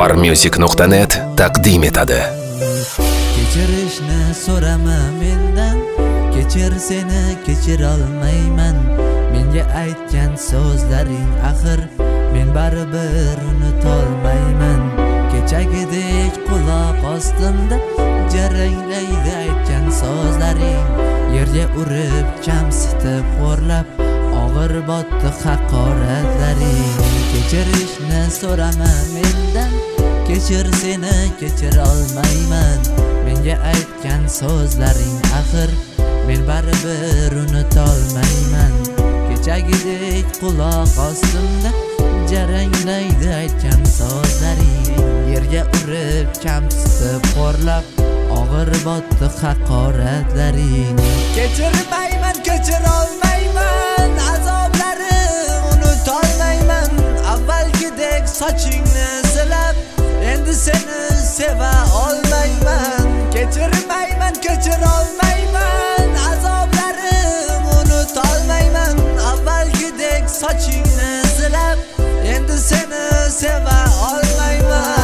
Farmusic.net taqdim etadi. Kechirishni so'rama mendan, kechir seni kechir olmayman. Menga aytgan so'zlaring axir men baribir unutolmayman. Kechagidek quloq ostimda jaranglaydi aytgan so'zlaring. Yerga urib kamsitib xo'rlab og'ir botdi haqoratlaring. Kechirishni so'rama mendan, kechir seni kechir olmayman. Menga aytgan so'zlaring axir men baribir unutolmayman. Kechagidek quloq ostimda jaranglaydi aytgan so'zlaring. Yerga urib kamsitib xo'rlab og'ir botdi haqoratlaring. Kechirmayman, kechir olmayman, azoblarim unutolmayman. Avvalgidek sochingni silab endi seni seva olmayman. Kechirmayman, kechir olmayman, azoblarim unutolmayman. Avvalgidek sochingni silab endi seni seva olmayman.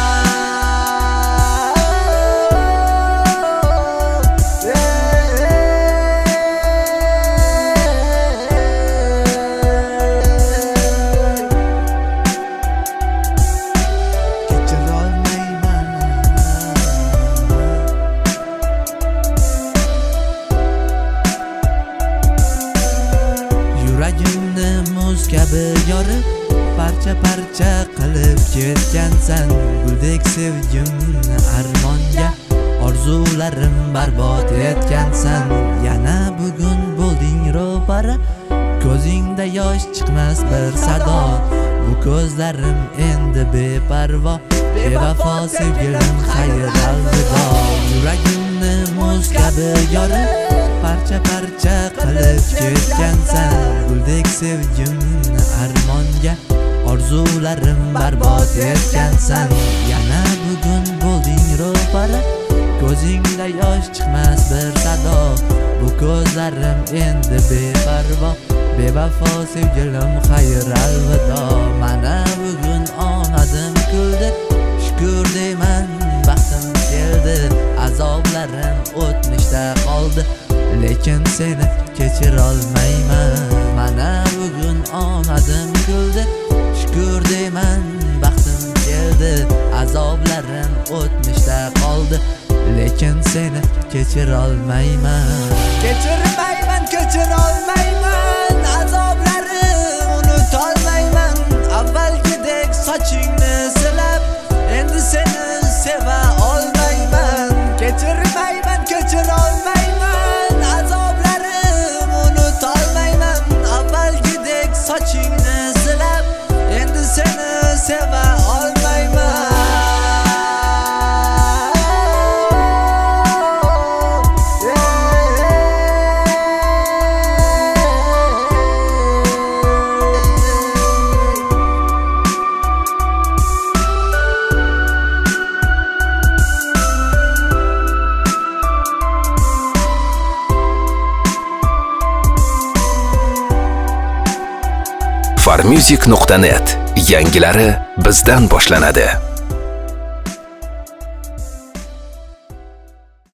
Yuragimni muz kabi yorib, parcha-parcha qilib ketgansan. Guldek sevgimni armonga, orzularim barbod etgansan. Yana bugun bo'lding ro'para, ko'zingda yosh chiqmas bir sado. Bu ko'zlarim endi beparvo, bevafo sevgilim xayr alvido. Yuragimni muz kabi yorib, parcha-parcha qilib ketgansan. Guldek sevgimni armonga, orzularim barbod etgansan. Yana bugun bo'lding ro'para, ko'zingda yosh chiqmas bir sado. Bu ko'zlarim endi beparvo, bevafo sevgilim xayr alvido. Mana bugun omadim kuldi, shukr deyman baxtim keldi. Azoblarim o'tmishda qoldi, lekin seni kechir olmayman. Mana bugun omadim kuldi, shukr deyman baxtim keldi. Azoblarim o'tmishda qoldi, lekin seni kechir olmayman. Kechirmayman, kechir olmayman, azoblarim unutolmayman. Avvalgidek sochingni silab endi seni seva olmayman. Kechirmayman, kechir olmayman, azoblarim unutolmayman. Avvalgidek sochingni silab endi seni seva olmayman. Farmusic.net yangilari bizdan boshlanadi.